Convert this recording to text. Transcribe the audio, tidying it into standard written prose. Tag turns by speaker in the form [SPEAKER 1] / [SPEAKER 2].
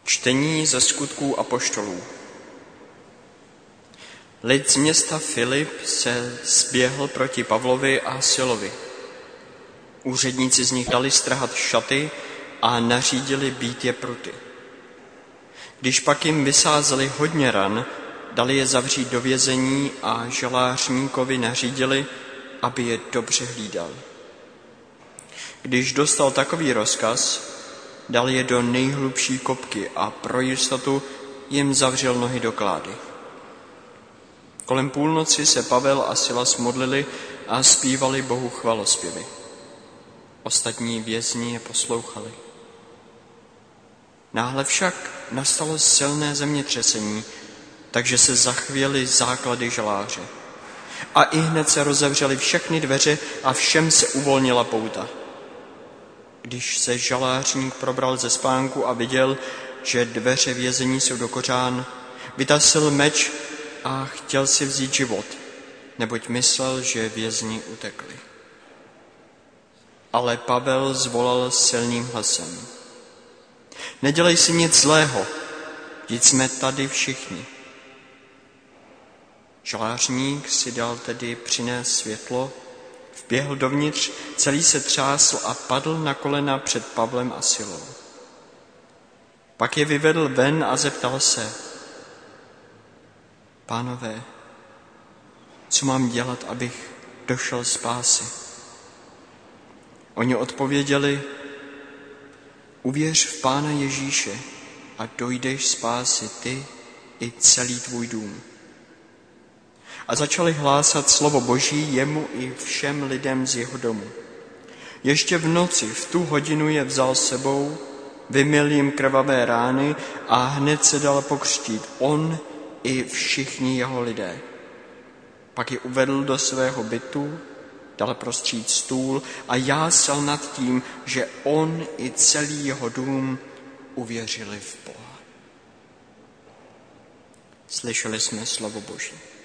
[SPEAKER 1] Čtení ze Skutků apoštolů. Lid z města Filip se zběhl proti Pavlovi a Silovi. Úředníci z nich dali strhat šaty a nařídili bít je pruty. Když pak jim vysázeli hodně ran, dali je zavřít do vězení a žalářníkovi nařídili, aby je dobře hlídal. Když dostal takový rozkaz, dal je do nejhlubší kopky a pro jistotu jim zavřel nohy do klády. Kolem půlnoci se Pavel a Silas modlili a zpívali Bohu chvalospěvy. Ostatní vězni je poslouchali. Náhle však nastalo silné zemětřesení, takže se zachvěly základy žaláře. A ihned se rozevřely všechny dveře a všem se uvolnila pouta. Když se žalářník probral ze spánku a viděl, že dveře vězení jsou do kořán, vytasil meč a chtěl si vzít život, neboť myslel, že vězni utekli. Ale Pavel zvolal silným hlasem: Nedělej si nic zlého, vždyť jsme tady všichni. Žalářník si dal tedy přinést světlo, vběhl dovnitř, celý se třásl a padl na kolena před Pavlem a Silou. Pak je vyvedl ven a zeptal se: Pánové, co mám dělat, abych došel spásy? Oni odpověděli: Uvěř v Pána Ježíše a dojdeš spásy ty i celý tvůj dům. A začali hlásat slovo Boží jemu i všem lidem z jeho domu. Ještě v noci v tu hodinu je vzal s sebou, vymyl jim krvavé rány a hned se dal pokřtít on i všichni jeho lidé. Pak je uvedl do svého bytu, dal prostřít stůl a jásal nad tím, že on i celý jeho dům uvěřili v Boha. Slyšeli jsme slovo Boží.